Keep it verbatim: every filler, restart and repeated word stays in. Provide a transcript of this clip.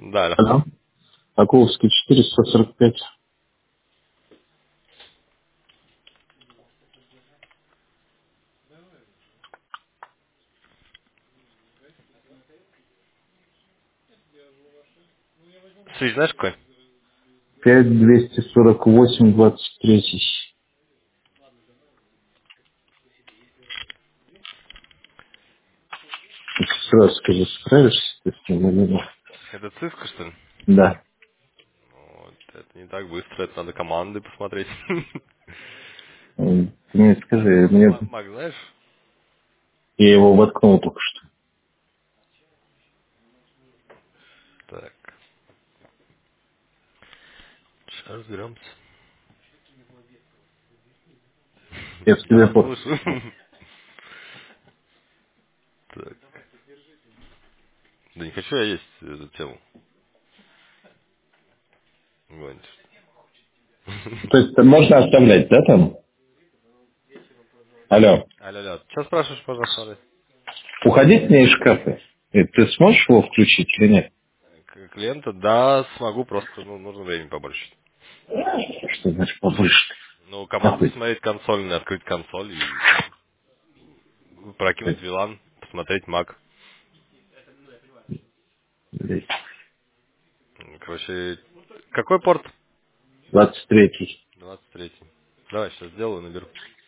Да, да. Алло. Аковский четыреста сорок пять. Свич знаешь какой? пять двести сорок восемь двадцать три. Сразу скажи, справишься ты с ним или нет? Это циска, что ли? Да. Вот, это не так быстро, это надо команды посмотреть. М, Ты мне скажи, Ну, мне... Ма- Мак, знаешь? я его воткнул только что. Так, сейчас разберемся. Я в Я тебе вас по... слышу. Так. Да не хочу я есть эту тему. Гонишь. То есть там можно оставлять, да, там? Алло. Алло, алло. Что спрашиваешь, пожалуйста, смотри? Уходить мне из шкафа. И ты сможешь его включить или нет? К- Клиента, да, смогу, просто ну, нужно времени побольше. Что значит побольше? Ну, команду Нахуй. посмотреть консоль, открыть консоль и прокинуть вилан, посмотреть Мак. Блядь. Короче, какой порт? двадцать третий. двадцать третий. Давай, сейчас сделаю, наберу.